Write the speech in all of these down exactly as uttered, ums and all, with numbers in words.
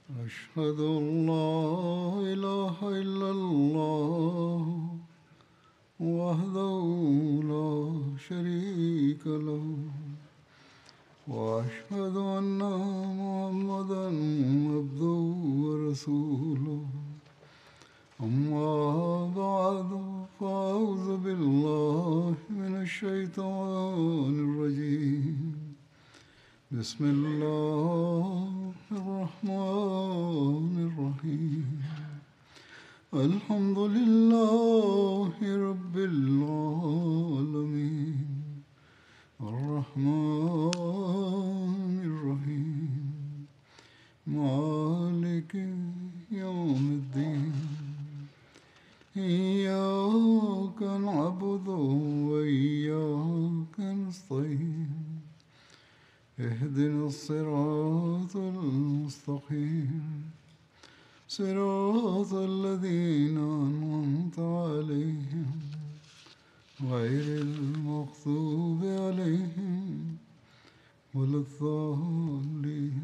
أشهد أن لا إله إلا الله وحده لا شريك له وأشهد أن محمدا عبده ورسوله أما بعد فأعوذ بالله من الشيطان الرجيم بسم الله الرحمن الرحيم الحمد لله رب العالمين الرحمن الرحيم مالك يوم الدين إياك نعبد وإياك نستعين اهدنا الصراط المستقيم صراط الذين أنعمت عليهم غير المغضوب عليهم ولا الضالين.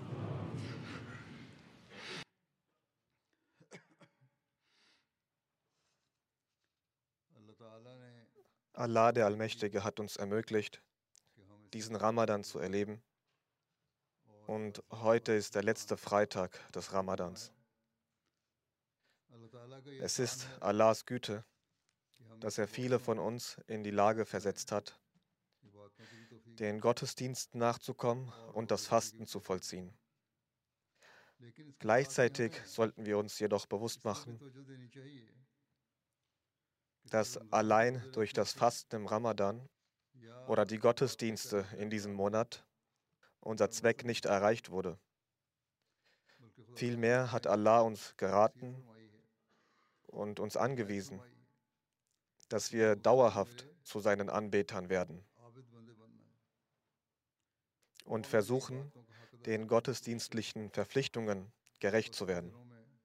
Allah, der Allmächtige, hat uns ermöglicht, diesen Ramadan zu erleben. Und heute ist der letzte Freitag des Ramadans. Es ist Allahs Güte, dass er viele von uns in die Lage versetzt hat, den Gottesdiensten nachzukommen und das Fasten zu vollziehen. Gleichzeitig sollten wir uns jedoch bewusst machen, dass allein durch das Fasten im Ramadan oder die Gottesdienste in diesem Monat unser Zweck nicht erreicht wurde. Vielmehr hat Allah uns geraten und uns angewiesen, dass wir dauerhaft zu seinen Anbetern werden und versuchen, den gottesdienstlichen Verpflichtungen gerecht zu werden.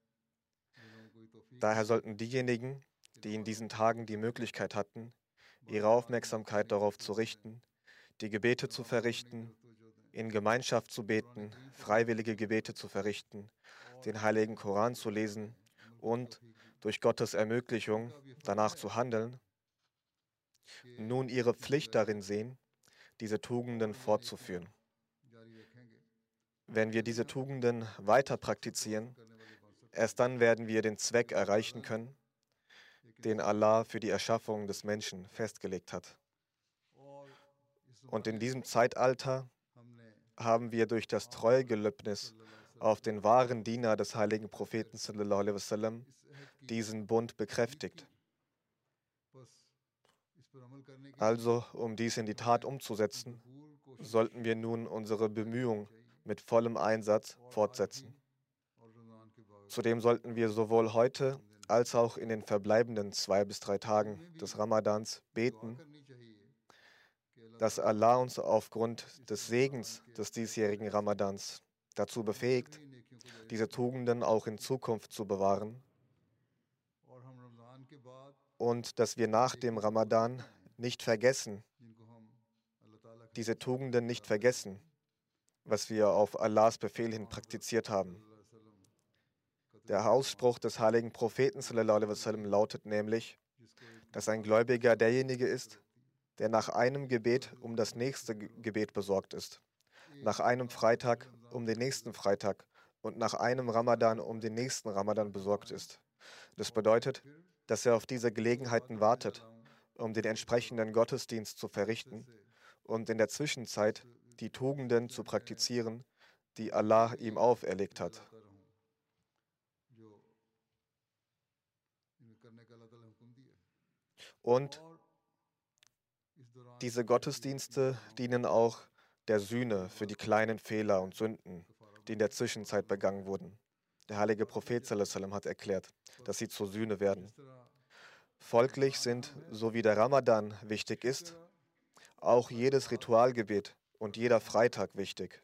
Daher sollten diejenigen, die in diesen Tagen die Möglichkeit hatten, ihre Aufmerksamkeit darauf zu richten, die Gebete zu verrichten, in Gemeinschaft zu beten, freiwillige Gebete zu verrichten, den Heiligen Koran zu lesen und durch Gottes Ermöglichung danach zu handeln, nun ihre Pflicht darin sehen, diese Tugenden fortzuführen. Wenn wir diese Tugenden weiter praktizieren, erst dann werden wir den Zweck erreichen können, den Allah für die Erschaffung des Menschen festgelegt hat. Und in diesem Zeitalter haben wir durch das Treugelöbnis auf den wahren Diener des heiligen Propheten sallallahu alaihi wasallam diesen Bund bekräftigt. Also, um dies in die Tat umzusetzen, sollten wir nun unsere Bemühungen mit vollem Einsatz fortsetzen. Zudem sollten wir sowohl heute als auch in den verbleibenden zwei bis drei Tagen des Ramadans beten, dass Allah uns aufgrund des Segens des diesjährigen Ramadans dazu befähigt, diese Tugenden auch in Zukunft zu bewahren und dass wir nach dem Ramadan nicht vergessen, diese Tugenden nicht vergessen, was wir auf Allahs Befehl hin praktiziert haben. Der Ausspruch des heiligen Propheten sallallahu alaihi wasallam lautet nämlich, dass ein Gläubiger derjenige ist, der nach einem Gebet um das nächste Gebet besorgt ist, nach einem Freitag um den nächsten Freitag und nach einem Ramadan um den nächsten Ramadan besorgt ist. Das bedeutet, dass er auf diese Gelegenheiten wartet, um den entsprechenden Gottesdienst zu verrichten und in der Zwischenzeit die Tugenden zu praktizieren, die Allah ihm auferlegt hat. Und diese Gottesdienste dienen auch der Sühne für die kleinen Fehler und Sünden, die in der Zwischenzeit begangen wurden. Der heilige Prophet sallallahu alaihi wasallam hat erklärt, dass sie zur Sühne werden. Folglich sind, so wie der Ramadan wichtig ist, auch jedes Ritualgebet und jeder Freitag wichtig.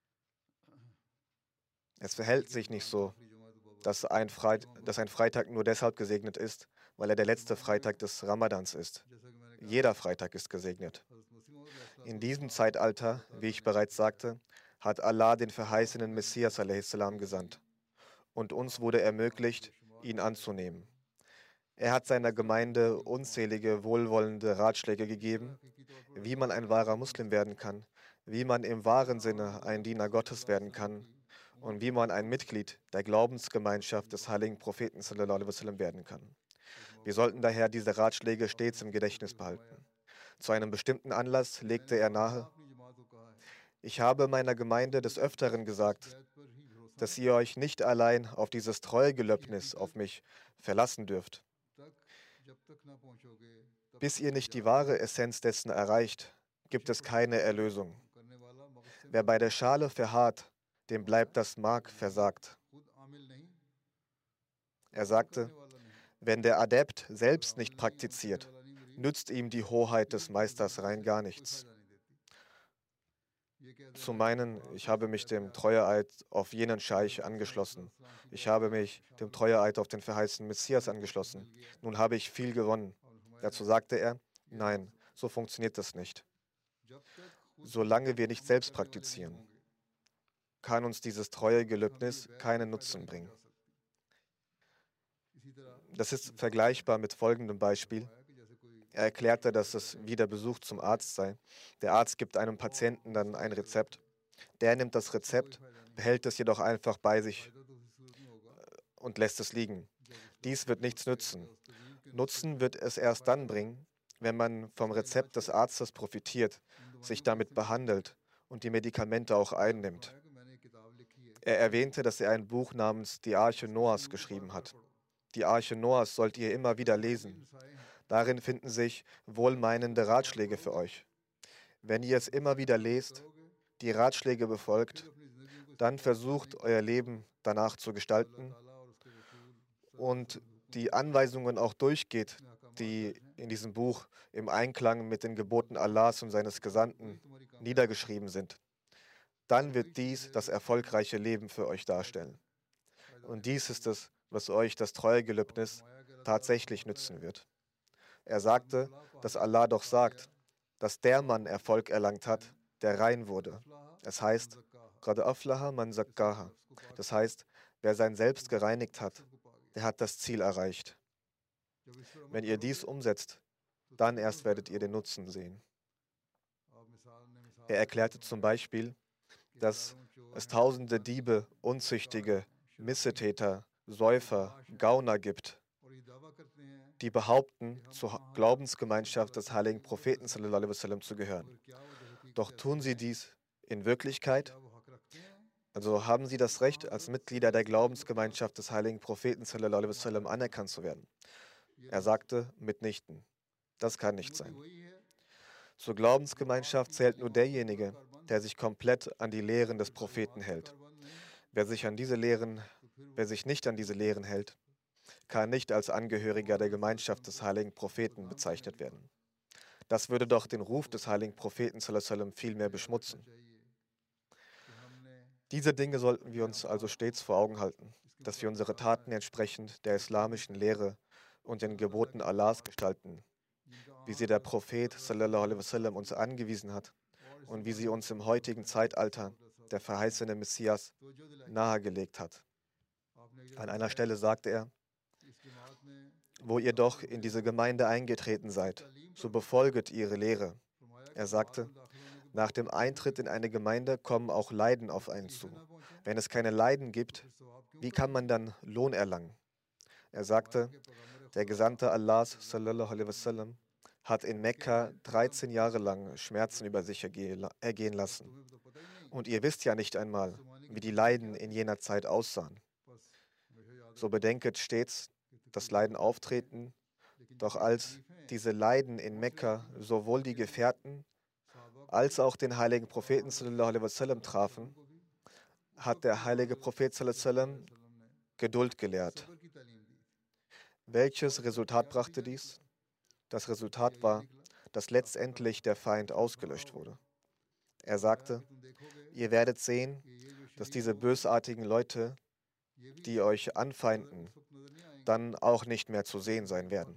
Es verhält sich nicht so, dass ein, Freit- dass ein Freitag nur deshalb gesegnet ist, weil er der letzte Freitag des Ramadans ist. Jeder Freitag ist gesegnet. In diesem Zeitalter, wie ich bereits sagte, hat Allah den verheißenen Messias a s. gesandt und uns wurde ermöglicht, ihn anzunehmen. Er hat seiner Gemeinde unzählige wohlwollende Ratschläge gegeben, wie man ein wahrer Muslim werden kann, wie man im wahren Sinne ein Diener Gottes werden kann und wie man ein Mitglied der Glaubensgemeinschaft des heiligen Propheten sallallahu alaihi wasallam werden kann. Wir sollten daher diese Ratschläge stets im Gedächtnis behalten. Zu einem bestimmten Anlass legte er nahe: Ich habe meiner Gemeinde des Öfteren gesagt, dass ihr euch nicht allein auf dieses Treuegelöbnis auf mich verlassen dürft. Bis ihr nicht die wahre Essenz dessen erreicht, gibt es keine Erlösung. Wer bei der Schale verharrt, dem bleibt das Mark versagt. Er sagte, wenn der Adept selbst nicht praktiziert, nützt ihm die Hoheit des Meisters rein gar nichts. Zu meinen, ich habe mich dem Treueeid auf jenen Scheich angeschlossen. Ich habe mich dem Treueeid auf den verheißenen Messias angeschlossen. Nun habe ich viel gewonnen. Dazu sagte er, nein, so funktioniert das nicht. Solange wir nicht selbst praktizieren, kann uns dieses Treuegelöbnis keinen Nutzen bringen. Das ist vergleichbar mit folgendem Beispiel. Er erklärte, dass es wie der Besuch zum Arzt sei. Der Arzt gibt einem Patienten dann ein Rezept. Der nimmt das Rezept, behält es jedoch einfach bei sich und lässt es liegen. Dies wird nichts nützen. Nutzen wird es erst dann bringen, wenn man vom Rezept des Arztes profitiert, sich damit behandelt und die Medikamente auch einnimmt. Er erwähnte, dass er ein Buch namens Die Arche Noahs geschrieben hat. Die Arche Noahs sollt ihr immer wieder lesen. Darin finden sich wohlmeinende Ratschläge für euch. Wenn ihr es immer wieder lest, die Ratschläge befolgt, dann versucht, euer Leben danach zu gestalten und die Anweisungen auch durchgeht, die in diesem Buch im Einklang mit den Geboten Allahs und seines Gesandten niedergeschrieben sind. Dann wird dies das erfolgreiche Leben für euch darstellen. Und dies ist es, was euch das Treuegelöbnis tatsächlich nützen wird. Er sagte, dass Allah doch sagt, dass der Mann Erfolg erlangt hat, der rein wurde. Es heißt, Qad aflaha man zakkaha. Das heißt, wer sein Selbst gereinigt hat, der hat das Ziel erreicht. Wenn ihr dies umsetzt, dann erst werdet ihr den Nutzen sehen. Er erklärte zum Beispiel, dass es tausende Diebe, Unzüchtige, Missetäter, Säufer, Gauner gibt, die behaupten, zur Glaubensgemeinschaft des heiligen Propheten sallallahu alaihi wasallam zu gehören. Doch tun sie dies in Wirklichkeit? Also haben sie das Recht, als Mitglieder der Glaubensgemeinschaft des heiligen Propheten sallallahu alaihi wasallam anerkannt zu werden? Er sagte, mitnichten. Das kann nicht sein. Zur Glaubensgemeinschaft zählt nur derjenige, der sich komplett an die Lehren des Propheten hält. Wer sich an diese Lehren, wer sich nicht an diese Lehren hält, kann nicht als Angehöriger der Gemeinschaft des heiligen Propheten bezeichnet werden. Das würde doch den Ruf des heiligen Propheten sallallahu alaihi wasallam viel mehr beschmutzen. Diese Dinge sollten wir uns also stets vor Augen halten, dass wir unsere Taten entsprechend der islamischen Lehre und den Geboten Allahs gestalten, wie sie der Prophet sallallahu alaihi wasallam uns angewiesen hat und wie sie uns im heutigen Zeitalter der verheißene Messias nahegelegt hat. An einer Stelle sagte er, wo ihr doch in diese Gemeinde eingetreten seid, so befolget ihre Lehre. Er sagte, nach dem Eintritt in eine Gemeinde kommen auch Leiden auf einen zu. Wenn es keine Leiden gibt, wie kann man dann Lohn erlangen? Er sagte, der Gesandte Allahs sallallahu alaihi wasallam hat in Mekka dreizehn Jahre lang Schmerzen über sich ergehen lassen. Und ihr wisst ja nicht einmal, wie die Leiden in jener Zeit aussahen. So bedenket stets, dass Leiden auftreten, doch als diese Leiden in Mekka sowohl die Gefährten als auch den heiligen Propheten sallallahu alaihi wasallam trafen, hat der heilige Prophet sallallahu alaihi wasallam Geduld gelehrt. Welches Resultat brachte dies? Das Resultat war, dass letztendlich der Feind ausgelöscht wurde. Er sagte, ihr werdet sehen, dass diese bösartigen Leute, die euch anfeinden, dann auch nicht mehr zu sehen sein werden.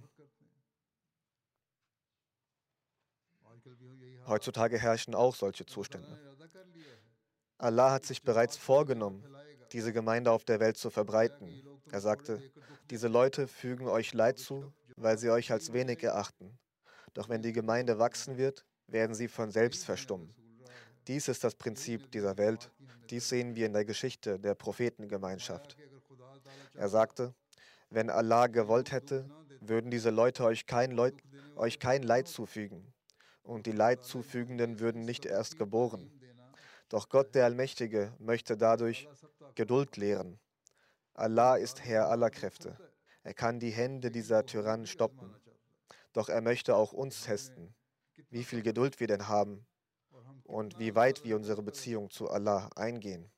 Heutzutage herrschen auch solche Zustände. Allah hat sich bereits vorgenommen, diese Gemeinde auf der Welt zu verbreiten. Er sagte, diese Leute fügen euch Leid zu, weil sie euch als wenig erachten. Doch wenn die Gemeinde wachsen wird, werden sie von selbst verstummen. Dies ist das Prinzip dieser Welt. Dies sehen wir in der Geschichte der Prophetengemeinschaft. Er sagte, wenn Allah gewollt hätte, würden diese Leute euch kein, Leut, euch kein Leid zufügen. Und die Leid zufügenden würden nicht erst geboren. Doch Gott, der Allmächtige, möchte dadurch Geduld lehren. Allah ist Herr aller Kräfte. Er kann die Hände dieser Tyrannen stoppen. Doch er möchte auch uns testen, wie viel Geduld wir denn haben und wie weit wir unsere Beziehung zu Allah eingehen.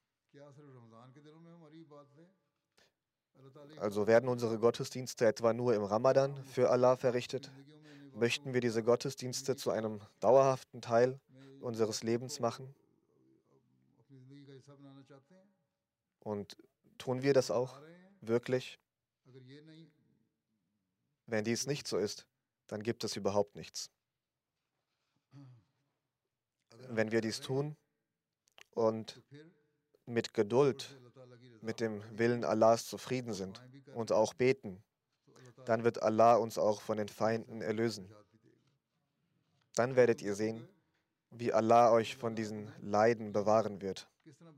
Also werden unsere Gottesdienste etwa nur im Ramadan für Allah verrichtet? Möchten wir diese Gottesdienste zu einem dauerhaften Teil unseres Lebens machen? Und tun wir das auch wirklich? Wenn dies nicht so ist, dann gibt es überhaupt nichts. Wenn wir dies tun und mit Geduld mit dem Willen Allahs zufrieden sind und auch beten, dann wird Allah uns auch von den Feinden erlösen. Dann werdet ihr sehen, wie Allah euch von diesen Leiden bewahren wird.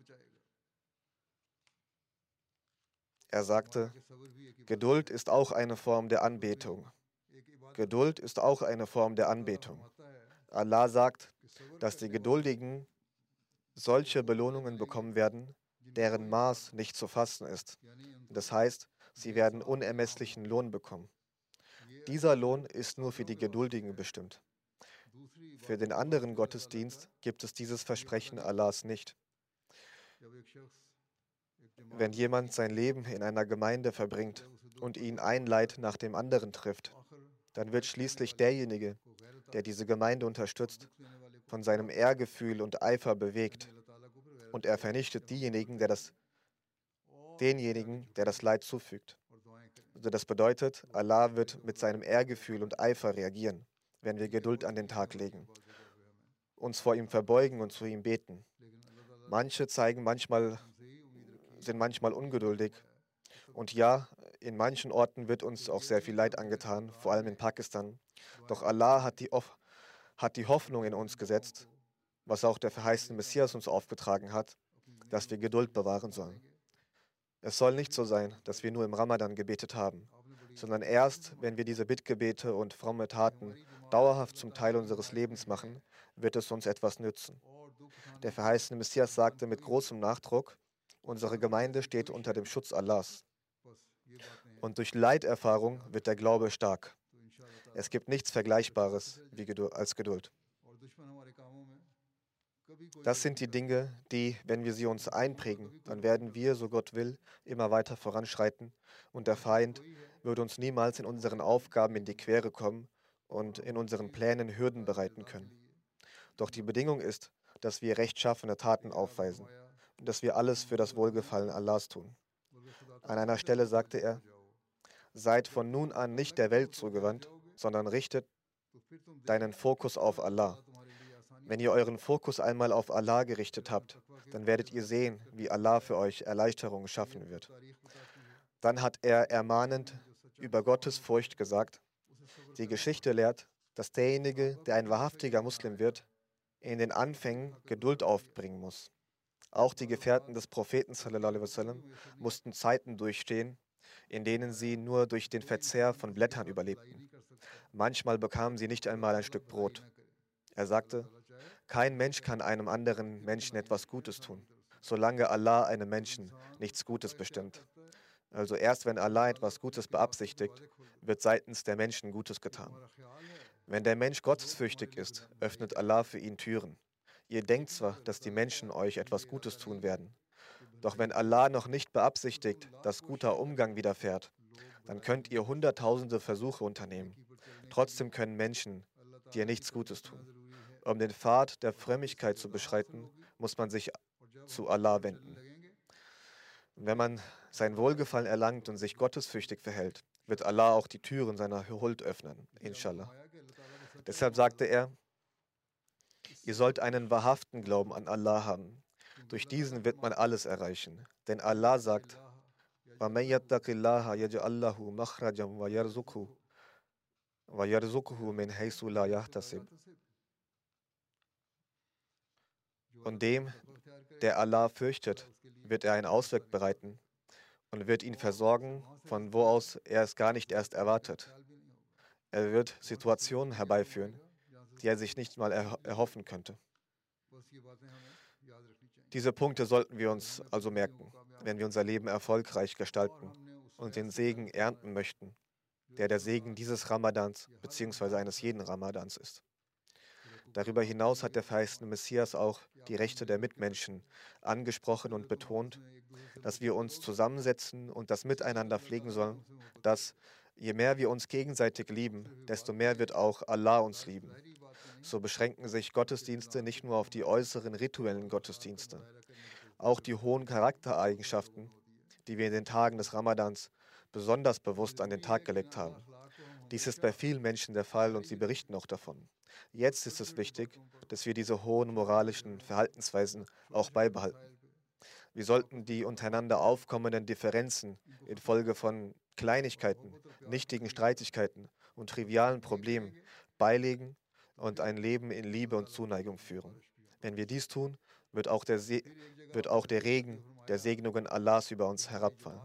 Er sagte, Geduld ist auch eine Form der Anbetung. Geduld ist auch eine Form der Anbetung. Allah sagt, dass die Geduldigen solche Belohnungen bekommen werden, deren Maß nicht zu fassen ist. Das heißt, sie werden unermesslichen Lohn bekommen. Dieser Lohn ist nur für die Geduldigen bestimmt. Für den anderen Gottesdienst gibt es dieses Versprechen Allahs nicht. Wenn jemand sein Leben in einer Gemeinde verbringt und ihn ein Leid nach dem anderen trifft, dann wird schließlich derjenige, der diese Gemeinde unterstützt, von seinem Ehrgefühl und Eifer bewegt. Und er vernichtet diejenigen, der das, denjenigen, der das Leid zufügt. Also das bedeutet, Allah wird mit seinem Ehrgefühl und Eifer reagieren, wenn wir Geduld an den Tag legen, uns vor ihm verbeugen und zu ihm beten. Manche zeigen manchmal, sind manchmal ungeduldig. Und ja, in manchen Orten wird uns auch sehr viel Leid angetan, vor allem in Pakistan. Doch Allah hat die, hat die Hoffnung in uns gesetzt, was auch der verheißene Messias uns aufgetragen hat, dass wir Geduld bewahren sollen. Es soll nicht so sein, dass wir nur im Ramadan gebetet haben, sondern erst, wenn wir diese Bittgebete und fromme Taten dauerhaft zum Teil unseres Lebens machen, wird es uns etwas nützen. Der verheißene Messias sagte mit großem Nachdruck, unsere Gemeinde steht unter dem Schutz Allahs. Und durch Leiterfahrung wird der Glaube stark. Es gibt nichts Vergleichbares wie Geduld, als Geduld. Das sind die Dinge, die, wenn wir sie uns einprägen, dann werden wir, so Gott will, immer weiter voranschreiten und der Feind wird uns niemals in unseren Aufgaben in die Quere kommen und in unseren Plänen Hürden bereiten können. Doch die Bedingung ist, dass wir rechtschaffene Taten aufweisen und dass wir alles für das Wohlgefallen Allahs tun. An einer Stelle sagte er, seid von nun an nicht der Welt zugewandt, sondern richtet deinen Fokus auf Allah. Wenn ihr euren Fokus einmal auf Allah gerichtet habt, dann werdet ihr sehen, wie Allah für euch Erleichterungen schaffen wird. Dann hat er ermahnend über Gottes Furcht gesagt, die Geschichte lehrt, dass derjenige, der ein wahrhaftiger Muslim wird, in den Anfängen Geduld aufbringen muss. Auch die Gefährten des Propheten sallallahu alaihi wasallam mussten Zeiten durchstehen, in denen sie nur durch den Verzehr von Blättern überlebten. Manchmal bekamen sie nicht einmal ein Stück Brot. Er sagte, kein Mensch kann einem anderen Menschen etwas Gutes tun, solange Allah einem Menschen nichts Gutes bestimmt. Also erst wenn Allah etwas Gutes beabsichtigt, wird seitens der Menschen Gutes getan. Wenn der Mensch gottesfürchtig ist, öffnet Allah für ihn Türen. Ihr denkt zwar, dass die Menschen euch etwas Gutes tun werden, doch wenn Allah noch nicht beabsichtigt, dass guter Umgang widerfährt, dann könnt ihr hunderttausende Versuche unternehmen. Trotzdem können Menschen dir nichts Gutes tun. Um den Pfad der Frömmigkeit zu beschreiten, muss man sich zu Allah wenden. Wenn man sein Wohlgefallen erlangt und sich gottesfürchtig verhält, wird Allah auch die Türen seiner Huld öffnen, inshallah. Deshalb sagte er, ihr sollt einen wahrhaften Glauben an Allah haben. Durch diesen wird man alles erreichen. Denn Allah sagt, وَمَن يَتَّقِ اللَّهَ يَجْعَل لَّهُ مَخْرَجًا وَيَرْزُقْهُ وَيَرْزُقْهُ مِنْ حَيْثُ لَا يَحْتَسِبُ. Und dem, der Allah fürchtet, wird er einen Ausweg bereiten und wird ihn versorgen, von wo aus er es gar nicht erst erwartet. Er wird Situationen herbeiführen, die er sich nicht mal erho- erhoffen könnte. Diese Punkte sollten wir uns also merken, wenn wir unser Leben erfolgreich gestalten und den Segen ernten möchten, der der Segen dieses Ramadans bzw. eines jeden Ramadans ist. Darüber hinaus hat der verheißene Messias auch die Rechte der Mitmenschen angesprochen und betont, dass wir uns zusammensetzen und das Miteinander pflegen sollen, dass je mehr wir uns gegenseitig lieben, desto mehr wird auch Allah uns lieben. So beschränken sich Gottesdienste nicht nur auf die äußeren rituellen Gottesdienste. Auch die hohen Charaktereigenschaften, die wir in den Tagen des Ramadans besonders bewusst an den Tag gelegt haben. Dies ist bei vielen Menschen der Fall und sie berichten auch davon. Jetzt ist es wichtig, dass wir diese hohen moralischen Verhaltensweisen auch beibehalten. Wir sollten die untereinander aufkommenden Differenzen infolge von Kleinigkeiten, nichtigen Streitigkeiten und trivialen Problemen beilegen und ein Leben in Liebe und Zuneigung führen. Wenn wir dies tun, wird auch der, Se wird auch der Regen der Segnungen Allahs über uns herabfallen.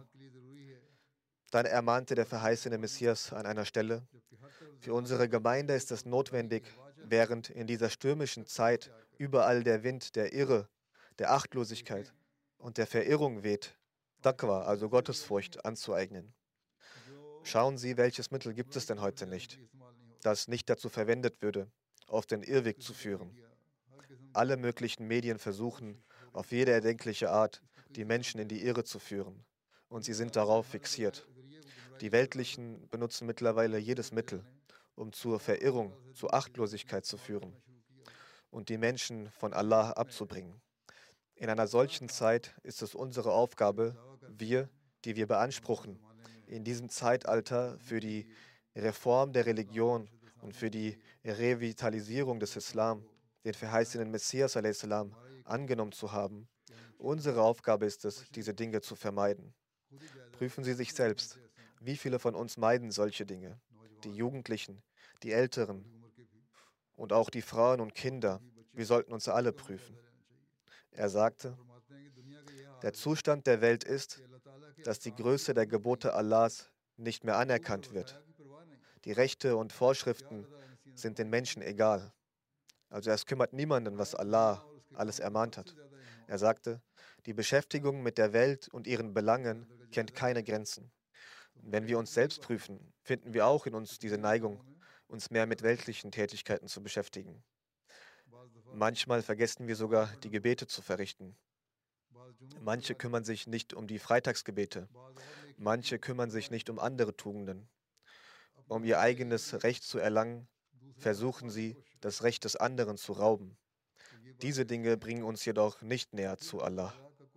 Dann ermahnte der verheißene Messias an einer Stelle: Für unsere Gemeinde ist es notwendig, während in dieser stürmischen Zeit überall der Wind der Irre, der Achtlosigkeit und der Verirrung weht, Taqwa, also Gottesfurcht, anzueignen. Schauen Sie, welches Mittel gibt es denn heute nicht, das nicht dazu verwendet würde, auf den Irrweg zu führen. Alle möglichen Medien versuchen, auf jede erdenkliche Art, die Menschen in die Irre zu führen. Und sie sind darauf fixiert. Die Weltlichen benutzen mittlerweile jedes Mittel, um zur Verirrung, zur Achtlosigkeit zu führen und die Menschen von Allah abzubringen. In einer solchen Zeit ist es unsere Aufgabe, wir, die wir beanspruchen, in diesem Zeitalter für die Reform der Religion und für die Revitalisierung des Islam, den verheißenen Messias a s. angenommen zu haben. Unsere Aufgabe ist es, diese Dinge zu vermeiden. Prüfen Sie sich selbst. Wie viele von uns meiden solche Dinge? Die Jugendlichen, die Älteren und auch die Frauen und Kinder. Wir sollten uns alle prüfen. Er sagte, der Zustand der Welt ist, dass die Größe der Gebote Allahs nicht mehr anerkannt wird. Die Rechte und Vorschriften sind den Menschen egal. Also es kümmert niemanden, was Allah alles ermahnt hat. Er sagte, die Beschäftigung mit der Welt und ihren Belangen kennt keine Grenzen. Und wenn wir uns selbst prüfen, finden wir auch in uns diese Neigung, uns mehr mit weltlichen Tätigkeiten zu beschäftigen. Manchmal vergessen wir sogar, die Gebete zu verrichten. Manche kümmern sich nicht um die Freitagsgebete. Manche kümmern sich nicht um andere Tugenden. Um ihr eigenes Recht zu erlangen, versuchen sie, das Recht des anderen zu rauben. Diese Dinge bringen uns jedoch nicht näher zu Allah.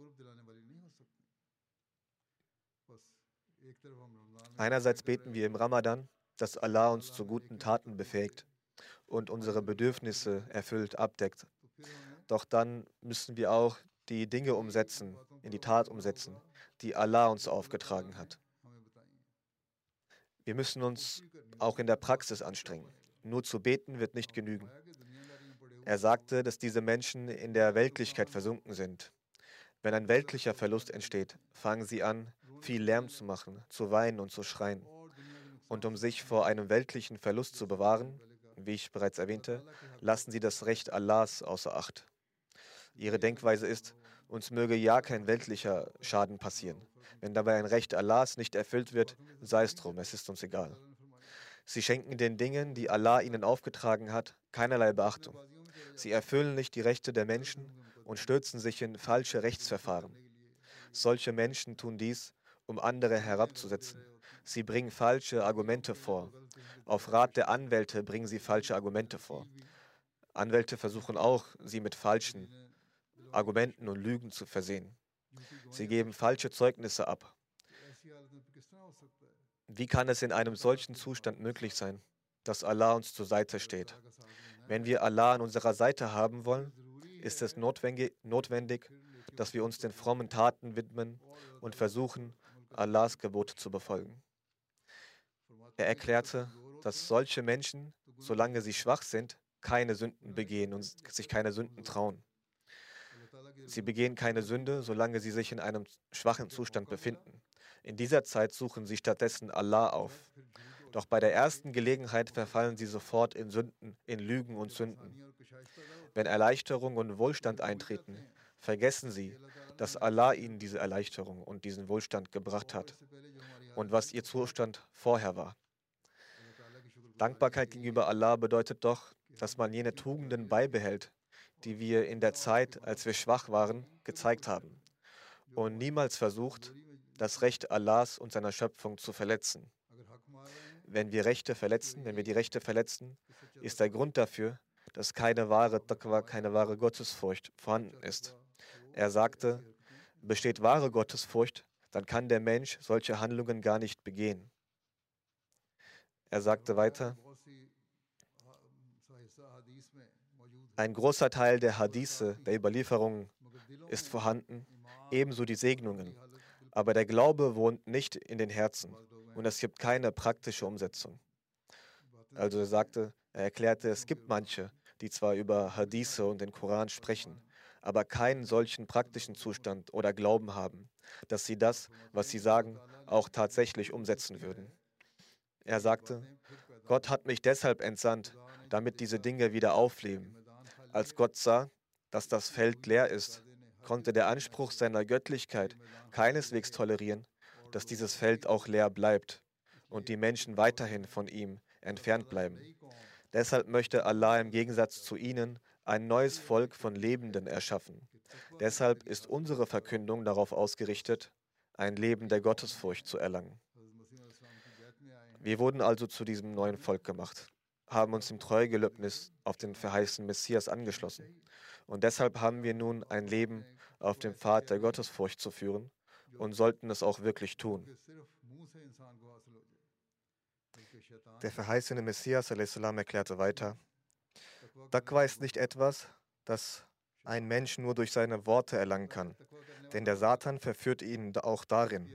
Einerseits beten wir im Ramadan, dass Allah uns zu guten Taten befähigt und unsere Bedürfnisse erfüllt abdeckt. Doch dann müssen wir auch die Dinge umsetzen, in die Tat umsetzen, die Allah uns aufgetragen hat. Wir müssen uns auch in der Praxis anstrengen. Nur zu beten wird nicht genügen. Er sagte, dass diese Menschen in der Weltlichkeit versunken sind. Wenn ein weltlicher Verlust entsteht, fangen sie an, viel Lärm zu machen, zu weinen und zu schreien. Und um sich vor einem weltlichen Verlust zu bewahren, wie ich bereits erwähnte, lassen sie das Recht Allahs außer Acht. Ihre Denkweise ist, uns möge ja kein weltlicher Schaden passieren. Wenn dabei ein Recht Allahs nicht erfüllt wird, sei es drum, es ist uns egal. Sie schenken den Dingen, die Allah ihnen aufgetragen hat, keinerlei Beachtung. Sie erfüllen nicht die Rechte der Menschen und stürzen sich in falsche Rechtsverfahren. Solche Menschen tun dies, um andere herabzusetzen. Sie bringen falsche Argumente vor. Auf Rat der Anwälte bringen sie falsche Argumente vor. Anwälte versuchen auch, sie mit falschen Argumenten und Lügen zu versehen. Sie geben falsche Zeugnisse ab. Wie kann es in einem solchen Zustand möglich sein, dass Allah uns zur Seite steht? Wenn wir Allah an unserer Seite haben wollen, ist es notwendig, notwendig dass wir uns den frommen Taten widmen und versuchen, Allahs Gebote zu befolgen. Er erklärte, dass solche Menschen, solange sie schwach sind, keine Sünden begehen und sich keine Sünden trauen. Sie begehen keine Sünde, solange sie sich in einem schwachen Zustand befinden. In dieser Zeit suchen sie stattdessen Allah auf. Doch bei der ersten Gelegenheit verfallen sie sofort in Sünden, in Lügen und Sünden. Wenn Erleichterung und Wohlstand eintreten, vergessen sie, dass Allah ihnen diese Erleichterung und diesen Wohlstand gebracht hat und was ihr Zustand vorher war. Dankbarkeit gegenüber Allah bedeutet doch, dass man jene Tugenden beibehält, die wir in der Zeit, als wir schwach waren, gezeigt haben und niemals versucht, das Recht Allahs und seiner Schöpfung zu verletzen. Wenn wir Rechte verletzen, wenn wir die Rechte verletzen, ist der Grund dafür, dass keine wahre Taqwa, keine wahre Gottesfurcht vorhanden ist. Er sagte, besteht wahre Gottesfurcht, dann kann der Mensch solche Handlungen gar nicht begehen. Er sagte weiter, ein großer Teil der Hadithe, der Überlieferungen, ist vorhanden, ebenso die Segnungen. Aber der Glaube wohnt nicht in den Herzen und es gibt keine praktische Umsetzung. Also er sagte, er erklärte, es gibt manche, die zwar über Hadithe und den Koran sprechen, aber keinen solchen praktischen Zustand oder Glauben haben, dass sie das, was sie sagen, auch tatsächlich umsetzen würden. Er sagte, Gott hat mich deshalb entsandt, damit diese Dinge wieder aufleben. Als Gott sah, dass das Feld leer ist, konnte der Anspruch seiner Göttlichkeit keineswegs tolerieren, dass dieses Feld auch leer bleibt und die Menschen weiterhin von ihm entfernt bleiben. Deshalb möchte Allah im Gegensatz zu ihnen ein neues Volk von Lebenden erschaffen. Deshalb ist unsere Verkündung darauf ausgerichtet, ein Leben der Gottesfurcht zu erlangen. Wir wurden also zu diesem neuen Volk gemacht, haben uns im Treugelöbnis auf den verheißenen Messias angeschlossen. Und deshalb haben wir nun ein Leben auf dem Pfad der Gottesfurcht zu führen und sollten es auch wirklich tun. Der verheißene Messias a.s. erklärte weiter, Taqwa ist nicht etwas, das ein Mensch nur durch seine Worte erlangen kann, denn der Satan verführt ihn auch darin.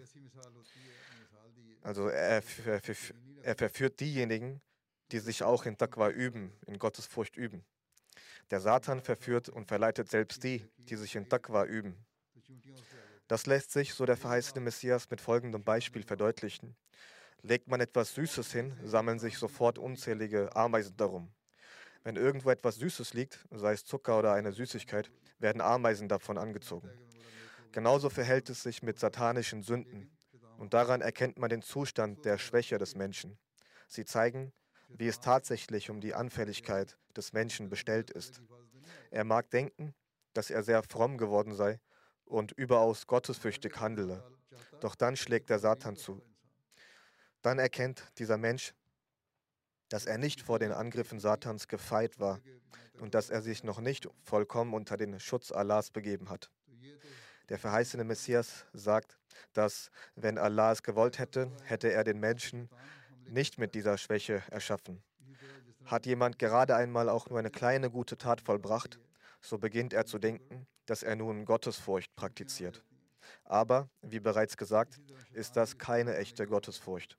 Also er, er, er verführt diejenigen, die sich auch in Taqwa üben, in Gottesfurcht üben. Der Satan verführt und verleitet selbst die, die sich in Taqwa üben. Das lässt sich, so der verheißene Messias, mit folgendem Beispiel verdeutlichen. Legt man etwas Süßes hin, sammeln sich sofort unzählige Ameisen darum. Wenn irgendwo etwas Süßes liegt, sei es Zucker oder eine Süßigkeit, werden Ameisen davon angezogen. Genauso verhält es sich mit satanischen Sünden. Und daran erkennt man den Zustand der Schwäche des Menschen. Sie zeigen, wie es tatsächlich um die Anfälligkeit des Menschen bestellt ist. Er mag denken, dass er sehr fromm geworden sei und überaus gottesfürchtig handele. Doch dann schlägt der Satan zu. Dann erkennt dieser Mensch, dass er nicht vor den Angriffen Satans gefeit war und dass er sich noch nicht vollkommen unter den Schutz Allahs begeben hat. Der verheißene Messias sagt, dass, wenn Allah es gewollt hätte, hätte er den Menschen nicht mit dieser Schwäche erschaffen. Hat jemand gerade einmal auch nur eine kleine gute Tat vollbracht, so beginnt er zu denken, dass er nun Gottesfurcht praktiziert. Aber, wie bereits gesagt, ist das keine echte Gottesfurcht.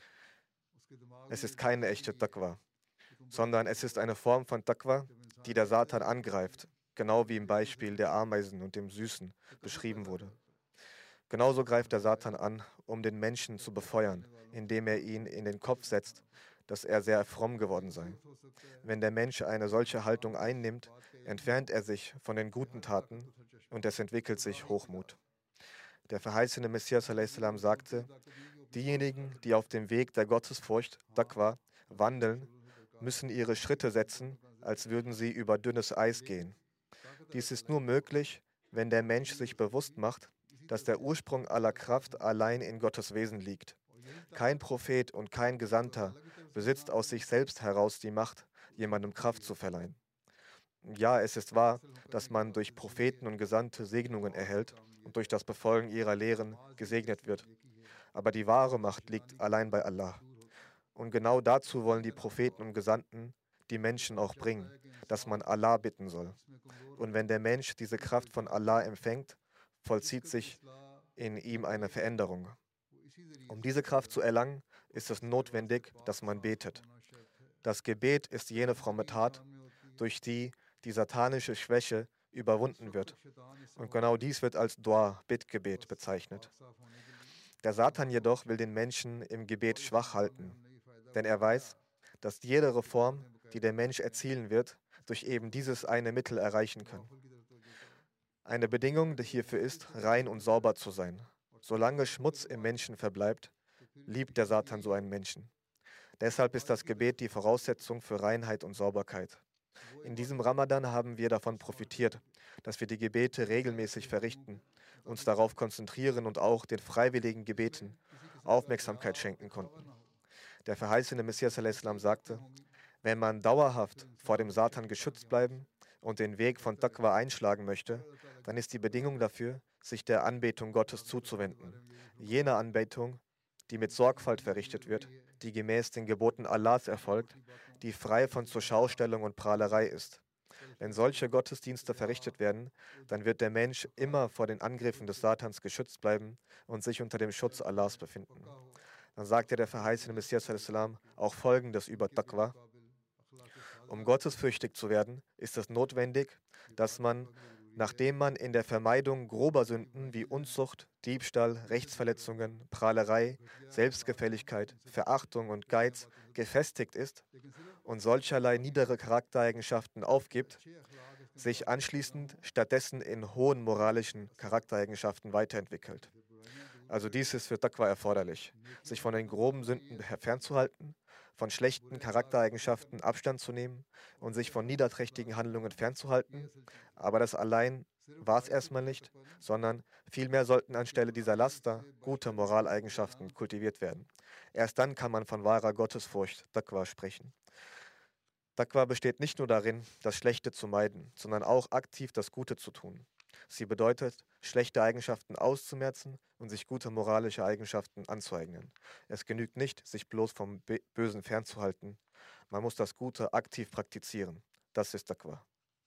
Es ist keine echte Taqwa, sondern es ist eine Form von Taqwa, die der Satan angreift, genau wie im Beispiel der Ameisen und dem Süßen beschrieben wurde. Genauso greift der Satan an, um den Menschen zu befeuern, indem er ihn in den Kopf setzt, dass er sehr fromm geworden sei. Wenn der Mensch eine solche Haltung einnimmt, entfernt er sich von den guten Taten und es entwickelt sich Hochmut. Der verheißene Messias a.s. sagte, diejenigen, die auf dem Weg der Gottesfurcht, Taqwa, wandeln, müssen ihre Schritte setzen, als würden sie über dünnes Eis gehen. Dies ist nur möglich, wenn der Mensch sich bewusst macht, dass der Ursprung aller Kraft allein in Gottes Wesen liegt. Kein Prophet und kein Gesandter besitzt aus sich selbst heraus die Macht, jemandem Kraft zu verleihen. Ja, es ist wahr, dass man durch Propheten und Gesandte Segnungen erhält und durch das Befolgen ihrer Lehren gesegnet wird. Aber die wahre Macht liegt allein bei Allah. Und genau dazu wollen die Propheten und Gesandten die Menschen auch bringen, dass man Allah bitten soll. Und wenn der Mensch diese Kraft von Allah empfängt vollzieht sich in ihm eine Veränderung. Um diese Kraft zu erlangen, ist es notwendig, dass man betet. Das Gebet ist jene fromme Tat, durch die die satanische Schwäche überwunden wird. Und genau dies wird als Dua, Bittgebet, bezeichnet. Der Satan jedoch will den Menschen im Gebet schwach halten, denn er weiß, dass jede Reform, die der Mensch erzielen wird, durch eben dieses eine Mittel erreichen kann. Eine Bedingung hierfür ist, rein und sauber zu sein. Solange Schmutz im Menschen verbleibt, liebt der Satan so einen Menschen. Deshalb ist das Gebet die Voraussetzung für Reinheit und Sauberkeit. In diesem Ramadan haben wir davon profitiert, dass wir die Gebete regelmäßig verrichten, uns darauf konzentrieren und auch den freiwilligen Gebeten Aufmerksamkeit schenken konnten. Der verheißene Messias al-Islam sagte, wenn man dauerhaft vor dem Satan geschützt bleiben und den Weg von Taqwa einschlagen möchte, dann ist die Bedingung dafür, sich der Anbetung Gottes zuzuwenden. Jene Anbetung, die mit Sorgfalt verrichtet wird, die gemäß den Geboten Allahs erfolgt, die frei von Zurschaustellung und Prahlerei ist. Wenn solche Gottesdienste verrichtet werden, dann wird der Mensch immer vor den Angriffen des Satans geschützt bleiben und sich unter dem Schutz Allahs befinden. Dann sagte der verheißene Messias al-Islam auch Folgendes über Taqwa. Um gottesfürchtig zu werden, ist es notwendig, dass man, nachdem man in der Vermeidung grober Sünden wie Unzucht, Diebstahl, Rechtsverletzungen, Prahlerei, Selbstgefälligkeit, Verachtung und Geiz gefestigt ist und solcherlei niedere Charaktereigenschaften aufgibt, sich anschließend stattdessen in hohen moralischen Charaktereigenschaften weiterentwickelt. Also dies ist für Taqwa erforderlich, sich von den groben Sünden fernzuhalten, von schlechten Charaktereigenschaften Abstand zu nehmen und sich von niederträchtigen Handlungen fernzuhalten. Aber das allein war es erstmal nicht, sondern vielmehr sollten anstelle dieser Laster gute Moraleigenschaften kultiviert werden. Erst dann kann man von wahrer Gottesfurcht, Taqwa, sprechen. Taqwa besteht nicht nur darin, das Schlechte zu meiden, sondern auch aktiv das Gute zu tun. Sie bedeutet, schlechte Eigenschaften auszumerzen und sich gute moralische Eigenschaften anzueignen. Es genügt nicht, sich bloß vom Bösen fernzuhalten. Man muss das Gute aktiv praktizieren. Das ist Taqwa.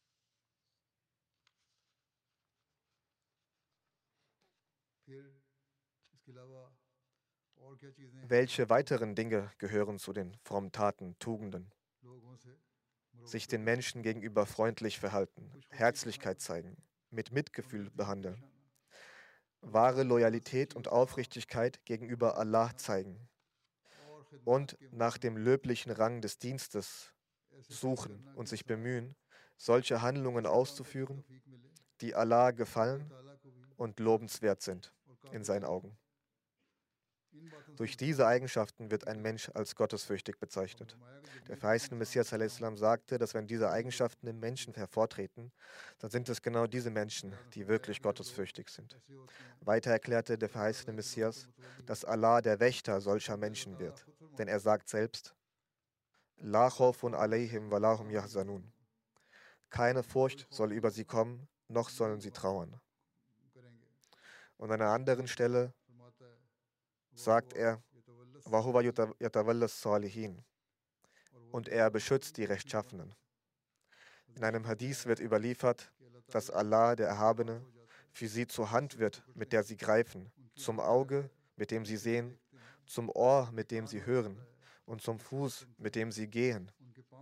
Welche weiteren Dinge gehören zu den frommen Taten, Tugenden? Sich den Menschen gegenüber freundlich verhalten, Herzlichkeit zeigen, mit Mitgefühl behandeln, wahre Loyalität und Aufrichtigkeit gegenüber Allah zeigen und nach dem löblichen Rang des Dienstes suchen und sich bemühen, solche Handlungen auszuführen, die Allah gefallen und lobenswert sind in seinen Augen. Durch diese Eigenschaften wird ein Mensch als gottesfürchtig bezeichnet. Der verheißene Messias al-Islam sagte, dass wenn diese Eigenschaften im Menschen hervortreten, dann sind es genau diese Menschen, die wirklich gottesfürchtig sind. Weiter erklärte der verheißene Messias, dass Allah der Wächter solcher Menschen wird. Denn er sagt selbst, La khawfun alayhim wa lahum yahzanun. Keine Furcht soll über sie kommen, noch sollen sie trauern. Und an einer anderen Stelle sagt er, Wahuwa yatawallas salihin. Und er beschützt die Rechtschaffenen. In einem Hadith wird überliefert, dass Allah, der Erhabene, für sie zur Hand wird, mit der sie greifen, zum Auge, mit dem sie sehen, zum Ohr, mit dem sie hören und zum Fuß, mit dem sie gehen.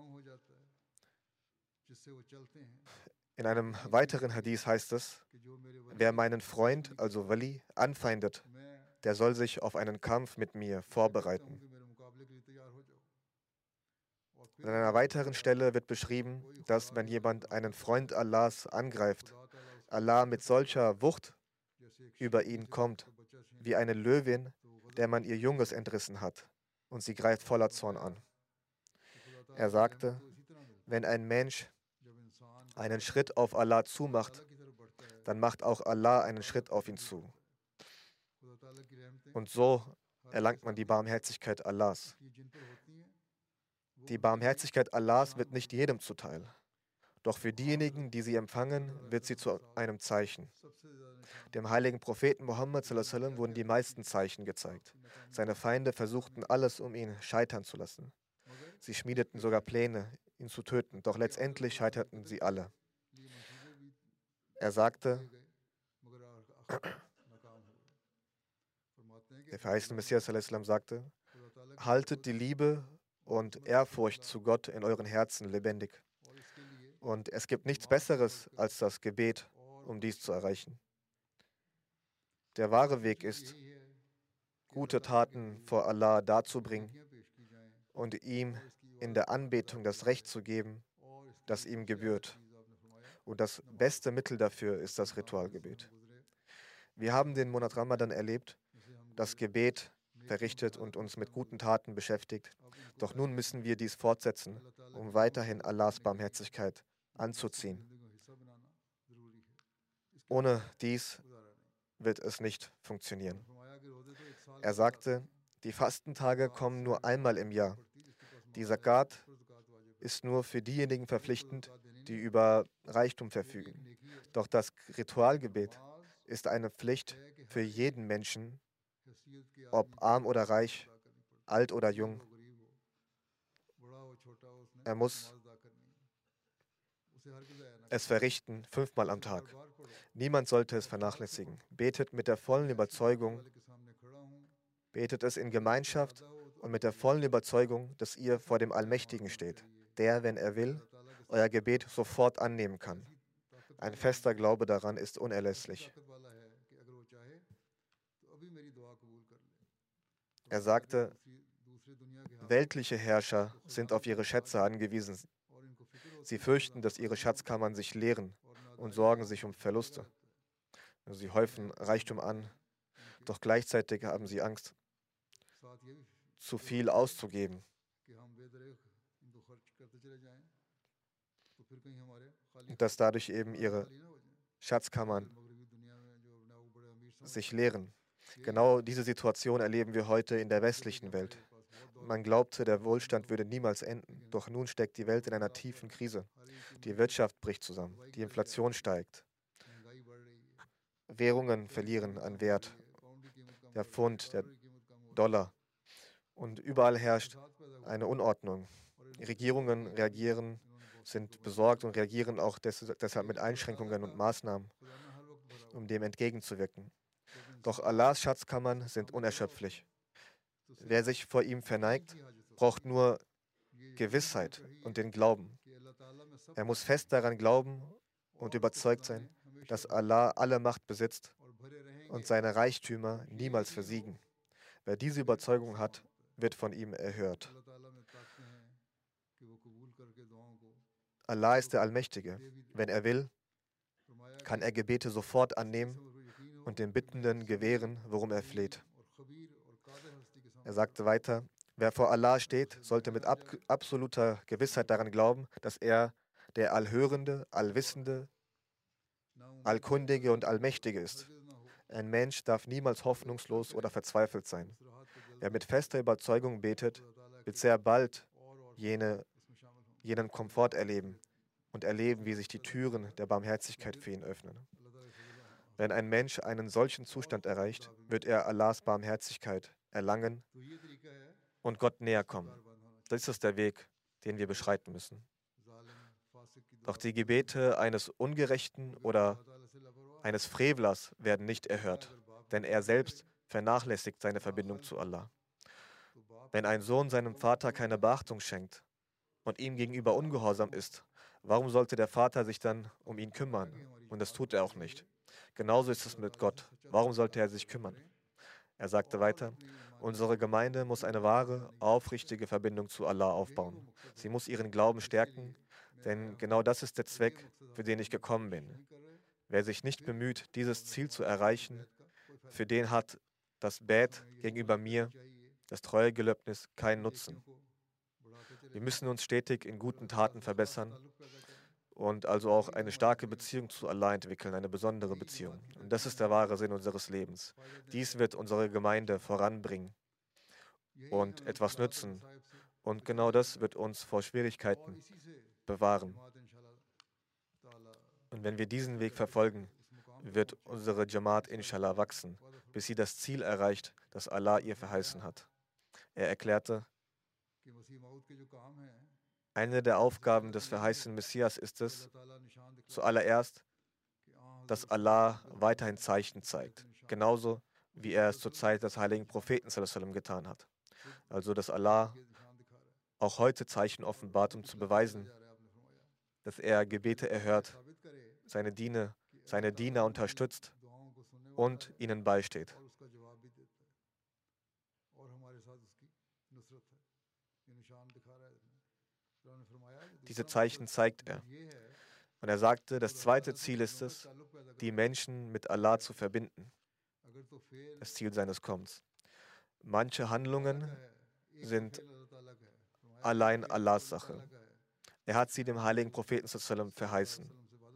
In einem weiteren Hadith heißt es, wer meinen Freund, also Wali, anfeindet, der soll sich auf einen Kampf mit mir vorbereiten. An einer weiteren Stelle wird beschrieben, dass wenn jemand einen Freund Allahs angreift, Allah mit solcher Wucht über ihn kommt, wie eine Löwin, der man ihr Junges entrissen hat, und sie greift voller Zorn an. Er sagte, wenn ein Mensch einen Schritt auf Allah zumacht, dann macht auch Allah einen Schritt auf ihn zu. Und so erlangt man die Barmherzigkeit Allahs. Die Barmherzigkeit Allahs wird nicht jedem zuteil. Doch für diejenigen, die sie empfangen, wird sie zu einem Zeichen. Dem heiligen Propheten Muhammad sallallahu alaihi wasallam wurden die meisten Zeichen gezeigt. Seine Feinde versuchten alles, um ihn scheitern zu lassen. Sie schmiedeten sogar Pläne, ihn zu töten, doch letztendlich scheiterten sie alle. Er sagte, Der verheißene Messias sallallahu alaihi wasallam sagte: Haltet die Liebe und Ehrfurcht zu Gott in euren Herzen lebendig. Und es gibt nichts Besseres als das Gebet, um dies zu erreichen. Der wahre Weg ist, gute Taten vor Allah darzubringen und ihm in der Anbetung das Recht zu geben, das ihm gebührt. Und das beste Mittel dafür ist das Ritualgebet. Wir haben den Monat Ramadan erlebt, das Gebet verrichtet und uns mit guten Taten beschäftigt. Doch nun müssen wir dies fortsetzen, um weiterhin Allahs Barmherzigkeit anzuziehen. Ohne dies wird es nicht funktionieren. Er sagte, die Fastentage kommen nur einmal im Jahr. Die Zakat ist nur für diejenigen verpflichtend, die über Reichtum verfügen. Doch das Ritualgebet ist eine Pflicht für jeden Menschen, ob arm oder reich, alt oder jung. Er muss es verrichten, fünfmal am Tag. Niemand sollte es vernachlässigen. Betet mit der vollen Überzeugung, betet es in Gemeinschaft und mit der vollen Überzeugung, dass ihr vor dem Allmächtigen steht, der, wenn er will, euer Gebet sofort annehmen kann. Ein fester Glaube daran ist unerlässlich. Er sagte, weltliche Herrscher sind auf ihre Schätze angewiesen. Sie fürchten, dass ihre Schatzkammern sich leeren und sorgen sich um Verluste. Sie häufen Reichtum an, doch gleichzeitig haben sie Angst, zu viel auszugeben. Dass dadurch eben ihre Schatzkammern sich leeren. Genau diese Situation erleben wir heute in der westlichen Welt. Man glaubte, der Wohlstand würde niemals enden. Doch nun steckt die Welt in einer tiefen Krise. Die Wirtschaft bricht zusammen, die Inflation steigt. Währungen verlieren an Wert. Der Pfund, der Dollar. Und überall herrscht eine Unordnung. Regierungen reagieren, sind besorgt und reagieren auch des deshalb mit Einschränkungen und Maßnahmen, um dem entgegenzuwirken. Doch Allahs Schatzkammern sind unerschöpflich. Wer sich vor ihm verneigt, braucht nur Gewissheit und den Glauben. Er muss fest daran glauben und überzeugt sein, dass Allah alle Macht besitzt und seine Reichtümer niemals versiegen. Wer diese Überzeugung hat, wird von ihm erhört. Allah ist der Allmächtige. Wenn er will, kann er Gebete sofort annehmen und dem Bittenden gewähren, worum er fleht. Er sagte weiter, wer vor Allah steht, sollte mit ab absoluter Gewissheit daran glauben, dass er der Allhörende, Allwissende, Allkundige und Allmächtige ist. Ein Mensch darf niemals hoffnungslos oder verzweifelt sein. Wer mit fester Überzeugung betet, wird sehr bald jene, jenen Komfort erleben und erleben, wie sich die Türen der Barmherzigkeit für ihn öffnen. Wenn ein Mensch einen solchen Zustand erreicht, wird er Allahs Barmherzigkeit erlangen und Gott näher kommen. Das ist der Weg, den wir beschreiten müssen. Doch die Gebete eines Ungerechten oder eines Frevlers werden nicht erhört, denn er selbst vernachlässigt seine Verbindung zu Allah. Wenn ein Sohn seinem Vater keine Beachtung schenkt und ihm gegenüber ungehorsam ist, warum sollte der Vater sich dann um ihn kümmern? Und das tut er auch nicht. Genauso ist es mit Gott. Warum sollte er sich kümmern? Er sagte weiter, unsere Gemeinde muss eine wahre, aufrichtige Verbindung zu Allah aufbauen. Sie muss ihren Glauben stärken, denn genau das ist der Zweck, für den ich gekommen bin. Wer sich nicht bemüht, dieses Ziel zu erreichen, für den hat das Bett gegenüber mir, das Treuegelöbnis, keinen Nutzen. Wir müssen uns stetig in guten Taten verbessern und also auch eine starke Beziehung zu Allah entwickeln, eine besondere Beziehung. Und das ist der wahre Sinn unseres Lebens. Dies wird unsere Gemeinde voranbringen und etwas nützen. Und genau das wird uns vor Schwierigkeiten bewahren. Und wenn wir diesen Weg verfolgen, wird unsere Jamaat inshallah wachsen, bis sie das Ziel erreicht, das Allah ihr verheißen hat. Er erklärte, eine der Aufgaben des verheißenen Messias ist es, zuallererst dass Allah weiterhin Zeichen zeigt, genauso wie er es zur Zeit des heiligen Propheten sallallahu alaihi wasallam getan hat. Also, dass Allah auch heute Zeichen offenbart, um zu beweisen, dass er Gebete erhört, seine Diener, seine Diener unterstützt und ihnen beisteht. Diese Zeichen zeigt er. Und er sagte, das zweite Ziel ist es, die Menschen mit Allah zu verbinden. Das Ziel seines Kommens. Manche Handlungen sind allein Allahs Sache. Er hat sie dem heiligen Propheten sallallahu alaihi wasallam verheißen.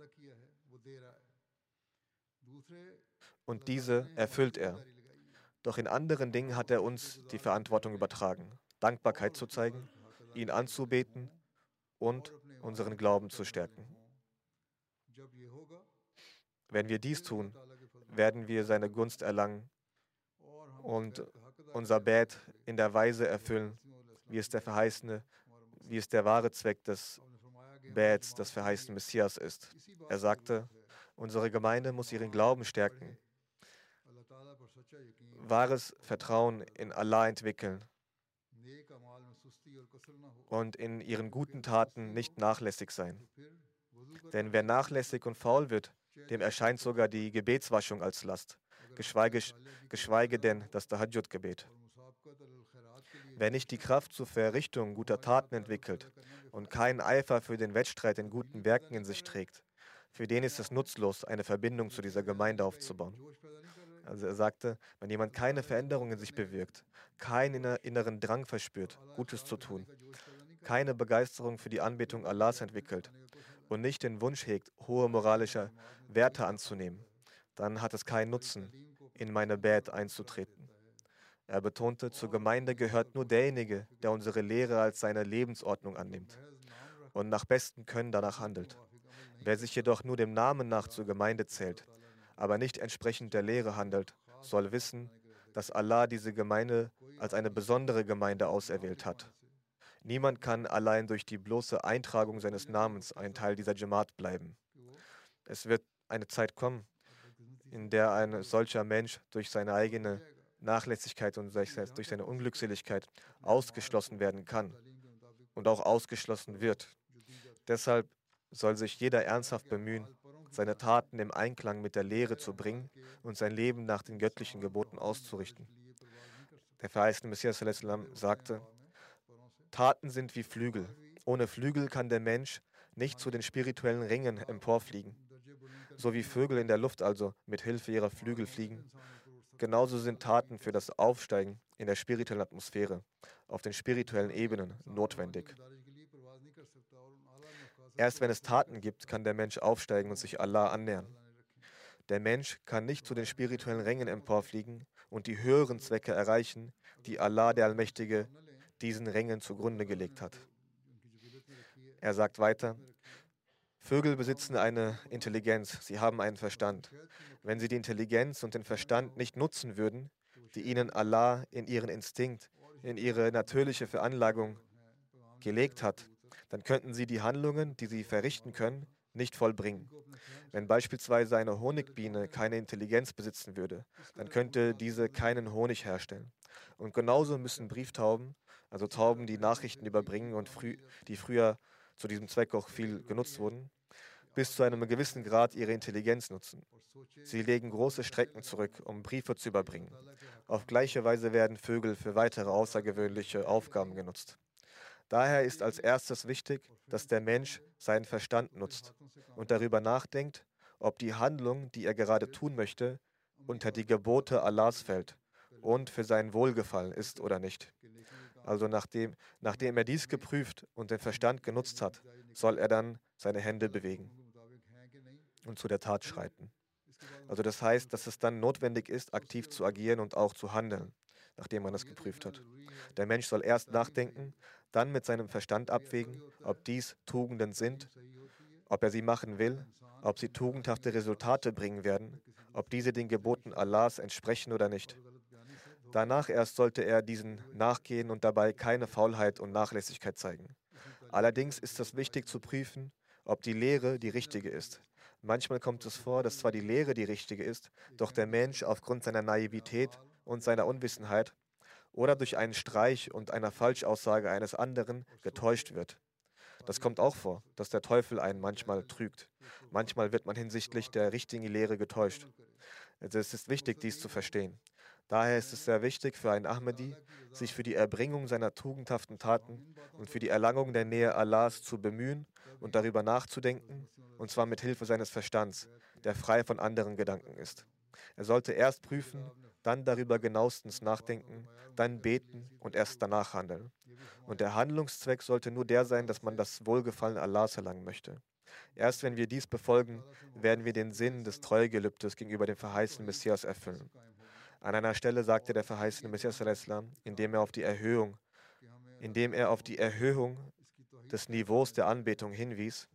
Und diese erfüllt er. Doch in anderen Dingen hat er uns die Verantwortung übertragen, Dankbarkeit zu zeigen, ihn anzubeten und unseren Glauben zu stärken. Wenn wir dies tun, werden wir seine Gunst erlangen und unser Bett in der Weise erfüllen, wie es der verheißene, wie es der wahre Zweck des Bets, des verheißenen Messias ist. Er sagte, unsere Gemeinde muss ihren Glauben stärken, wahres Vertrauen in Allah entwickeln und in ihren guten Taten nicht nachlässig sein. Denn wer nachlässig und faul wird, dem erscheint sogar die Gebetswaschung als Last, geschweige, geschweige denn das Tahajjud-Gebet. Wer nicht die Kraft zur Verrichtung guter Taten entwickelt und keinen Eifer für den Wettstreit in guten Werken in sich trägt, für den ist es nutzlos, eine Verbindung zu dieser Gemeinde aufzubauen. Also er sagte, wenn jemand keine Veränderung in sich bewirkt, keinen inneren Drang verspürt, Gutes zu tun, keine Begeisterung für die Anbetung Allahs entwickelt und nicht den Wunsch hegt, hohe moralische Werte anzunehmen, dann hat es keinen Nutzen, in meine Bad einzutreten. Er betonte, zur Gemeinde gehört nur derjenige, der unsere Lehre als seine Lebensordnung annimmt und nach bestem Können danach handelt. Wer sich jedoch nur dem Namen nach zur Gemeinde zählt, aber nicht entsprechend der Lehre handelt, soll wissen, dass Allah diese Gemeinde als eine besondere Gemeinde auserwählt hat. Niemand kann allein durch die bloße Eintragung seines Namens ein Teil dieser Jamaat bleiben. Es wird eine Zeit kommen, in der ein solcher Mensch durch seine eigene Nachlässigkeit und durch seine Unglückseligkeit ausgeschlossen werden kann und auch ausgeschlossen wird. Deshalb soll sich jeder ernsthaft bemühen, seine Taten im Einklang mit der Lehre zu bringen und sein Leben nach den göttlichen Geboten auszurichten. Der verheißene Messias sallallahu alaihi wasallam sagte, Taten sind wie Flügel. Ohne Flügel kann der Mensch nicht zu den spirituellen Ringen emporfliegen. So wie Vögel in der Luft also mit Hilfe ihrer Flügel fliegen, genauso sind Taten für das Aufsteigen in der spirituellen Atmosphäre, auf den spirituellen Ebenen notwendig. Erst wenn es Taten gibt, kann der Mensch aufsteigen und sich Allah annähern. Der Mensch kann nicht zu den spirituellen Rängen emporfliegen und die höheren Zwecke erreichen, die Allah, der Allmächtige, diesen Rängen zugrunde gelegt hat. Er sagt weiter, Vögel besitzen eine Intelligenz, sie haben einen Verstand. Wenn sie die Intelligenz und den Verstand nicht nutzen würden, die ihnen Allah in ihren Instinkt, in ihre natürliche Veranlagung gelegt hat, dann könnten sie die Handlungen, die sie verrichten können, nicht vollbringen. Wenn beispielsweise eine Honigbiene keine Intelligenz besitzen würde, dann könnte diese keinen Honig herstellen. Und genauso müssen Brieftauben, also Tauben, die Nachrichten überbringen und frü die früher zu diesem Zweck auch viel genutzt wurden, bis zu einem gewissen Grad ihre Intelligenz nutzen. Sie legen große Strecken zurück, um Briefe zu überbringen. Auf gleiche Weise werden Vögel für weitere außergewöhnliche Aufgaben genutzt. Daher ist als erstes wichtig, dass der Mensch seinen Verstand nutzt und darüber nachdenkt, ob die Handlung, die er gerade tun möchte, unter die Gebote Allahs fällt und für sein Wohlgefallen ist oder nicht. Also nachdem, nachdem er dies geprüft und den Verstand genutzt hat, soll er dann seine Hände bewegen und zu der Tat schreiten. Also das heißt, dass es dann notwendig ist, aktiv zu agieren und auch zu handeln, nachdem man es geprüft hat. Der Mensch soll erst nachdenken, dann mit seinem Verstand abwägen, ob dies Tugenden sind, ob er sie machen will, ob sie tugendhafte Resultate bringen werden, ob diese den Geboten Allahs entsprechen oder nicht. Danach erst sollte er diesen nachgehen und dabei keine Faulheit und Nachlässigkeit zeigen. Allerdings ist es wichtig zu prüfen, ob die Lehre die richtige ist. Manchmal kommt es vor, dass zwar die Lehre die richtige ist, doch der Mensch aufgrund seiner Naivität und seiner Unwissenheit oder durch einen Streich und einer Falschaussage eines anderen getäuscht wird. Das kommt auch vor, dass der Teufel einen manchmal trügt. Manchmal wird man hinsichtlich der richtigen Lehre getäuscht. Also es ist wichtig, dies zu verstehen. Daher ist es sehr wichtig für einen Ahmadi, sich für die Erbringung seiner tugendhaften Taten und für die Erlangung der Nähe Allahs zu bemühen und darüber nachzudenken, und zwar mit Hilfe seines Verstands, der frei von anderen Gedanken ist. Er sollte erst prüfen, dann darüber genauestens nachdenken, dann beten und erst danach handeln. Und der Handlungszweck sollte nur der sein, dass man das Wohlgefallen Allahs erlangen möchte. Erst wenn wir dies befolgen, werden wir den Sinn des Treuegelübdes gegenüber dem verheißenen Messias erfüllen. An einer Stelle sagte der verheißene Messias, indem er auf die Erhöhung, indem er auf die Erhöhung des Niveaus der Anbetung hinwies: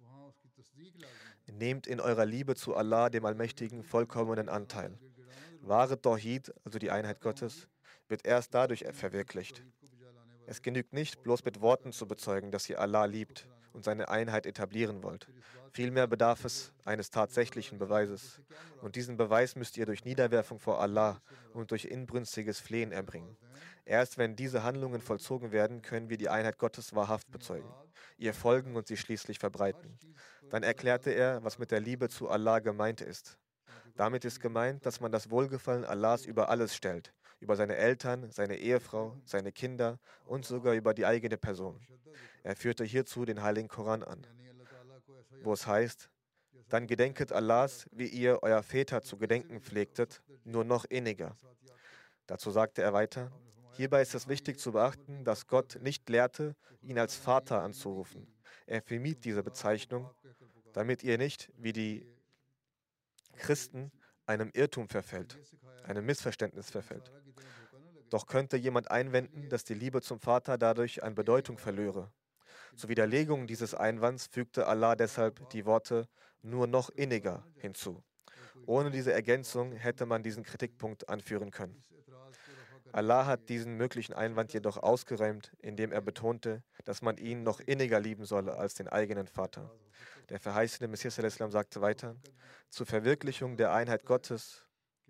Nehmt in eurer Liebe zu Allah, dem Allmächtigen, vollkommenen Anteil. Wahre Tawhid, also die Einheit Gottes, wird erst dadurch verwirklicht. Es genügt nicht, bloß mit Worten zu bezeugen, dass ihr Allah liebt und seine Einheit etablieren wollt. Vielmehr bedarf es eines tatsächlichen Beweises. Und diesen Beweis müsst ihr durch Niederwerfung vor Allah und durch inbrünstiges Flehen erbringen. Erst wenn diese Handlungen vollzogen werden, können wir die Einheit Gottes wahrhaft bezeugen, ihr folgen und sie schließlich verbreiten. Dann erklärte er, was mit der Liebe zu Allah gemeint ist. Damit ist gemeint, dass man das Wohlgefallen Allahs über alles stellt, über seine Eltern, seine Ehefrau, seine Kinder und sogar über die eigene Person. Er führte hierzu den Heiligen Koran an, wo es heißt: Dann gedenket Allahs, wie ihr euer Väter zu gedenken pflegtet, nur noch inniger. Dazu sagte er weiter: Hierbei ist es wichtig zu beachten, dass Gott nicht lehrte, ihn als Vater anzurufen. Er vermied diese Bezeichnung, damit ihr nicht, wie die Christen, einem Irrtum verfällt, einem Missverständnis verfällt. Doch könnte jemand einwenden, dass die Liebe zum Vater dadurch an Bedeutung verlöre. Zur Widerlegung dieses Einwands fügte Allah deshalb die Worte nur noch inniger hinzu. Ohne diese Ergänzung hätte man diesen Kritikpunkt anführen können. Allah hat diesen möglichen Einwand jedoch ausgeräumt, indem er betonte, dass man ihn noch inniger lieben solle als den eigenen Vater. Der verheißene Messias sagte weiter: Zur Verwirklichung der Einheit Gottes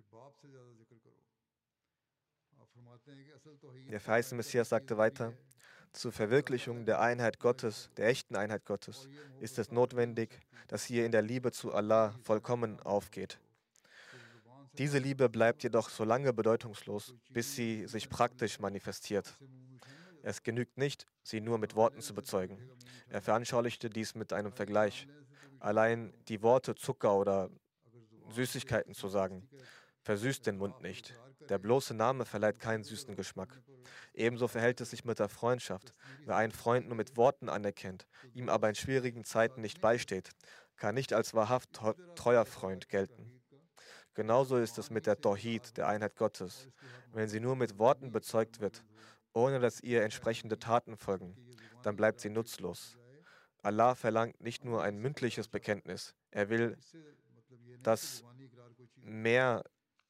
Der verheißene Messias sagte weiter: Zur Verwirklichung der Einheit Gottes, der echten Einheit Gottes, ist es notwendig, dass ihr in der Liebe zu Allah vollkommen aufgeht. Diese Liebe bleibt jedoch so lange bedeutungslos, bis sie sich praktisch manifestiert. Es genügt nicht, sie nur mit Worten zu bezeugen. Er veranschaulichte dies mit einem Vergleich. Allein die Worte Zucker oder Süßigkeiten zu sagen, versüßt den Mund nicht. Der bloße Name verleiht keinen süßen Geschmack. Ebenso verhält es sich mit der Freundschaft. Wer einen Freund nur mit Worten anerkennt, ihm aber in schwierigen Zeiten nicht beisteht, kann nicht als wahrhaft treuer Freund gelten. Genauso ist es mit der Tawhid, der Einheit Gottes. Wenn sie nur mit Worten bezeugt wird, ohne dass ihr entsprechende Taten folgen, dann bleibt sie nutzlos. Allah verlangt nicht nur ein mündliches Bekenntnis, er will, dass mehr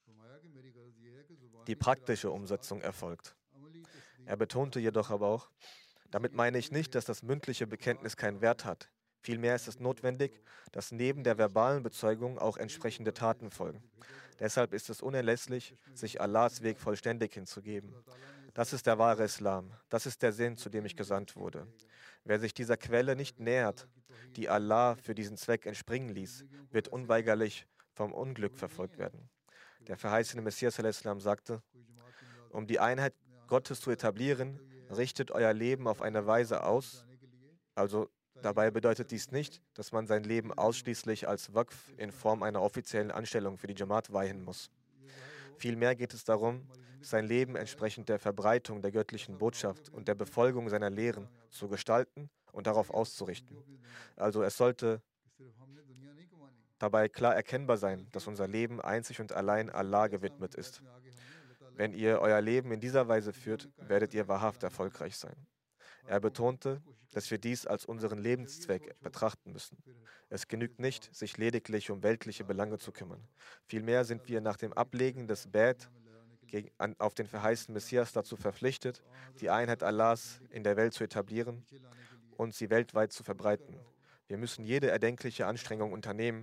die praktische Umsetzung erfolgt. Er betonte jedoch aber auch: Damit meine ich nicht, dass das mündliche Bekenntnis keinen Wert hat. Vielmehr ist es notwendig, dass neben der verbalen Bezeugung auch entsprechende Taten folgen. Deshalb ist es unerlässlich, sich Allahs Weg vollständig hinzugeben. Das ist der wahre Islam. Das ist der Sinn, zu dem ich gesandt wurde. Wer sich dieser Quelle nicht nähert, die Allah für diesen Zweck entspringen ließ, wird unweigerlich vom Unglück verfolgt werden. Der verheißene Messias sagte: Um die Einheit Gottes zu etablieren, richtet euer Leben auf eine Weise aus. Also dabei bedeutet dies nicht, dass man sein Leben ausschließlich als Waqf in Form einer offiziellen Anstellung für die Jamaat weihen muss. Vielmehr geht es darum, sein Leben entsprechend der Verbreitung der göttlichen Botschaft und der Befolgung seiner Lehren zu gestalten und darauf auszurichten. Also es sollte dabei klar erkennbar sein, dass unser Leben einzig und allein Allah gewidmet ist. Wenn ihr euer Leben in dieser Weise führt, werdet ihr wahrhaft erfolgreich sein. Er betonte, dass wir dies als unseren Lebenszweck betrachten müssen. Es genügt nicht, sich lediglich um weltliche Belange zu kümmern. Vielmehr sind wir nach dem Ablegen des Bad gegen, an, auf den verheißten Messias dazu verpflichtet, die Einheit Allahs in der Welt zu etablieren und sie weltweit zu verbreiten. Wir müssen jede erdenkliche Anstrengung unternehmen,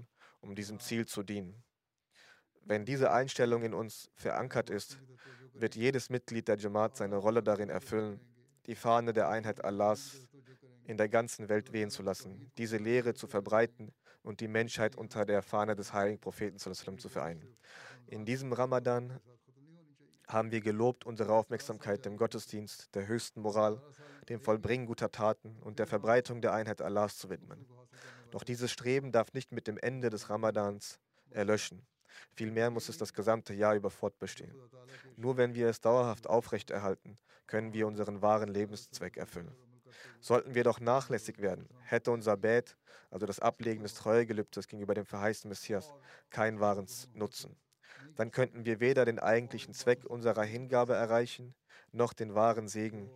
um diesem Ziel zu dienen. Wenn diese Einstellung in uns verankert ist, wird jedes Mitglied der Jamaat seine Rolle darin erfüllen, die Fahne der Einheit Allahs in der ganzen Welt wehen zu lassen, diese Lehre zu verbreiten und die Menschheit unter der Fahne des heiligen Propheten sallallahu alaihi wasallam zu vereinen. In diesem Ramadan haben wir gelobt, unsere Aufmerksamkeit dem Gottesdienst, der höchsten Moral, dem Vollbringen guter Taten und der Verbreitung der Einheit Allahs zu widmen. Doch dieses Streben darf nicht mit dem Ende des Ramadans erlöschen. Vielmehr muss es das gesamte Jahr über fortbestehen. Nur wenn wir es dauerhaft aufrechterhalten, können wir unseren wahren Lebenszweck erfüllen. Sollten wir doch nachlässig werden, hätte unser Bät, also das Ablegen des Treuegelübdes gegenüber dem verheißten Messias, keinen wahren Nutzen. Dann könnten wir weder den eigentlichen Zweck unserer Hingabe erreichen, noch den wahren Segen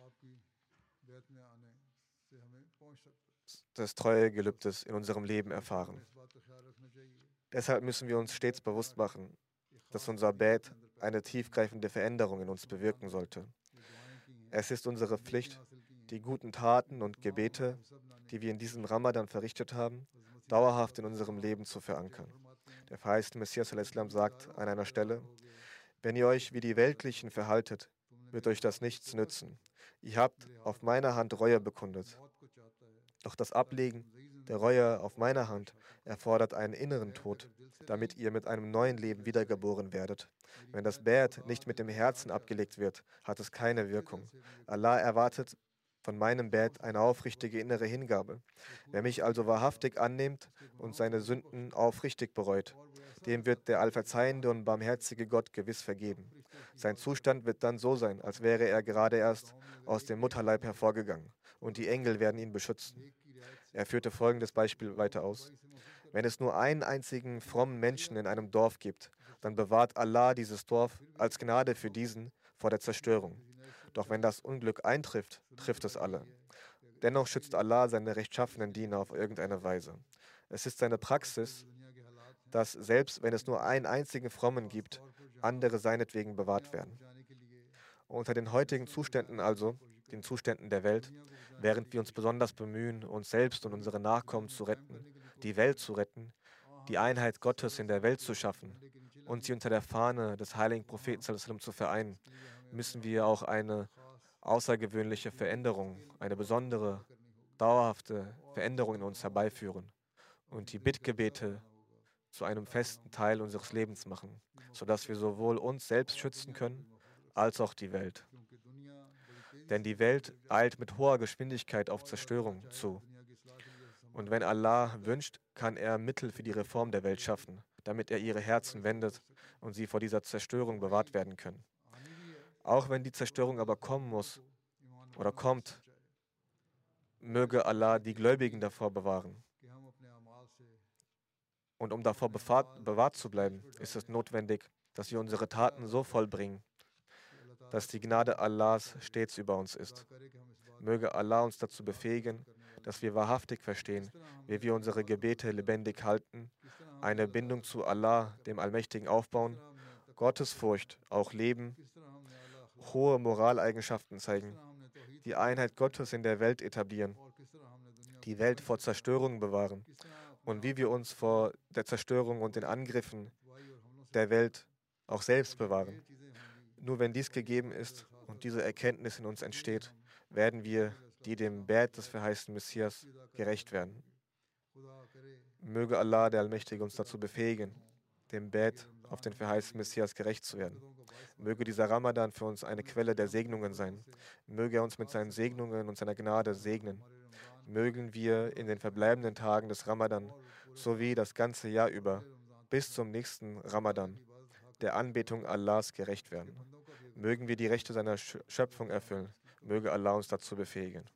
des Treuegelübdes in unserem Leben erfahren. Deshalb müssen wir uns stets bewusst machen, dass unser Bett eine tiefgreifende Veränderung in uns bewirken sollte. Es ist unsere Pflicht, die guten Taten und Gebete, die wir in diesem Ramadan verrichtet haben, dauerhaft in unserem Leben zu verankern. Der verheißene Messias al-Islam sagt an einer Stelle: Wenn ihr euch wie die Weltlichen verhaltet, wird euch das nichts nützen. Ihr habt auf meiner Hand Reue bekundet. Doch das Ablegen der Reue auf meiner Hand erfordert einen inneren Tod, damit ihr mit einem neuen Leben wiedergeboren werdet. Wenn das Bett nicht mit dem Herzen abgelegt wird, hat es keine Wirkung. Allah erwartet von meinem Bett eine aufrichtige innere Hingabe. Wer mich also wahrhaftig annimmt und seine Sünden aufrichtig bereut, dem wird der allverzeihende und barmherzige Gott gewiss vergeben. Sein Zustand wird dann so sein, als wäre er gerade erst aus dem Mutterleib hervorgegangen, und die Engel werden ihn beschützen. Er führte folgendes Beispiel weiter aus: Wenn es nur einen einzigen frommen Menschen in einem Dorf gibt, dann bewahrt Allah dieses Dorf als Gnade für diesen vor der Zerstörung. Doch wenn das Unglück eintrifft, trifft es alle. Dennoch schützt Allah seine rechtschaffenen Diener auf irgendeine Weise. Es ist seine Praxis, dass selbst wenn es nur einen einzigen Frommen gibt, andere seinetwegen bewahrt werden. Unter den heutigen Zuständen also, den Zuständen der Welt, während wir uns besonders bemühen, uns selbst und unsere Nachkommen zu retten, die Welt zu retten, die Einheit Gottes in der Welt zu schaffen und sie unter der Fahne des heiligen Propheten sallallahu alaihi wasallam zu vereinen, müssen wir auch eine außergewöhnliche Veränderung, eine besondere, dauerhafte Veränderung in uns herbeiführen und die Bittgebete zu einem festen Teil unseres Lebens machen, sodass wir sowohl uns selbst schützen können, als auch die Welt. Denn die Welt eilt mit hoher Geschwindigkeit auf Zerstörung zu. Und wenn Allah wünscht, kann er Mittel für die Reform der Welt schaffen, damit er ihre Herzen wendet und sie vor dieser Zerstörung bewahrt werden können. Auch wenn die Zerstörung aber kommen muss oder kommt, möge Allah die Gläubigen davor bewahren. Und um davor bewahrt, bewahrt zu bleiben, ist es notwendig, dass wir unsere Taten so vollbringen, dass die Gnade Allahs stets über uns ist. Möge Allah uns dazu befähigen, dass wir wahrhaftig verstehen, wie wir unsere Gebete lebendig halten, eine Bindung zu Allah, dem Allmächtigen, aufbauen, Gottesfurcht auch leben, hohe Moraleigenschaften zeigen, die Einheit Gottes in der Welt etablieren, die Welt vor Zerstörung bewahren und wie wir uns vor der Zerstörung und den Angriffen der Welt auch selbst bewahren. Nur wenn dies gegeben ist und diese Erkenntnis in uns entsteht, werden wir, die dem Bett des verheißten Messias gerecht werden. Möge Allah, der Allmächtige, uns dazu befähigen, dem Bett auf den verheißten Messias gerecht zu werden. Möge dieser Ramadan für uns eine Quelle der Segnungen sein. Möge er uns mit seinen Segnungen und seiner Gnade segnen. Mögen wir in den verbleibenden Tagen des Ramadan sowie das ganze Jahr über bis zum nächsten Ramadan der Anbetung Allahs gerecht werden. Mögen wir die Rechte seiner Schöpfung erfüllen. Möge Allah uns dazu befähigen.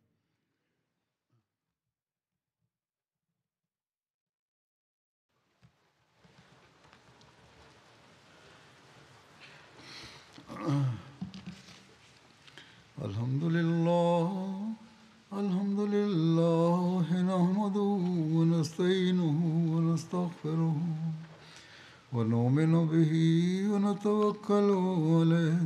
Alhamdulillah, Alhamdulillah, nahmaduhu wa nasta'inuhu wa nastaghfiruh. ونؤمن به ونتوكل عليه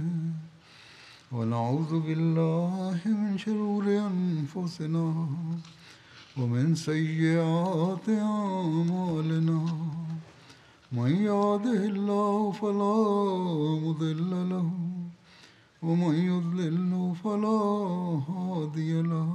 ونعوذ بالله من شرور أنفسنا ومن سيئات أعمالنا من يهده الله فلا مضل له ومن يضلل فلا هادي له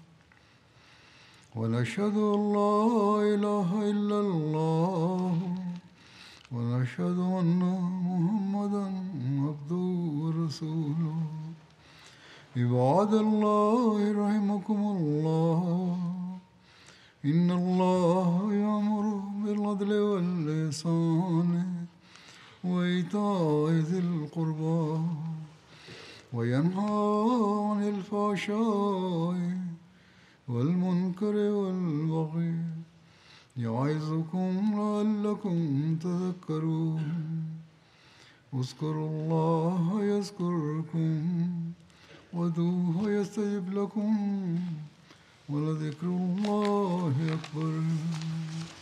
ونشهد أن لا إله إلا الله ونشهد أن محمدا عبده ورسوله عباد الله رحمكم الله إن الله يأمر بالعدل والإحسان وإيتاء ذي القربى وينهى عن الفحشاء والمنكر والبغي يعظكم لعلكم تذكرون اذكروا الله يذكركم وادعوه يستجب لكم ولذكر الله أكبر